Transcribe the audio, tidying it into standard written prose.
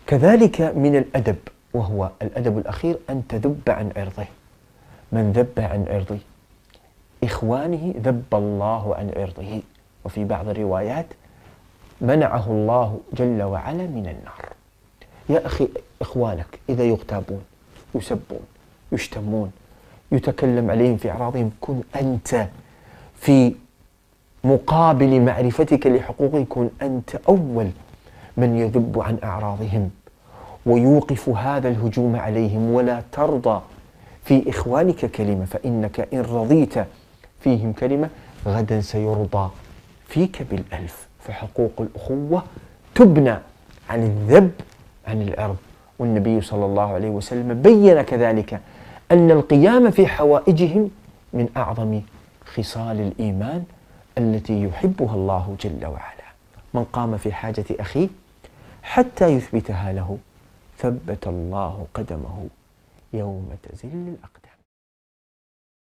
كذلك من الأدب، وهو الأدب الأخير، أن تذب عن عرضه. من ذب عن عرض إخوانه ذب الله عن عرضه. وفي بعض الروايات منعه الله جل وعلا من النار. يا أخي، إخوانك إذا يغتابون، يسبون، يشتمون، يتكلم عليهم في أعراضهم، كن أنت في مقابل معرفتك لحقوقهم، كن أنت أول من يذب عن أعراضهم ويوقف هذا الهجوم عليهم. ولا ترضى في إخوانك كلمة، فإنك إن رضيت فيهم كلمة غدا سيرضى فيك بالألف. فحقوق الأخوة تبنى عن الذب عن العرض. والنبي صلى الله عليه وسلم بين كذلك أن القيام في حوائجهم من أعظم خصال الإيمان التي يحبها الله جل وعلا. من قام في حاجة أخيه حتى يثبتها له ثبت الله قدمه يوم تزل الأقدام.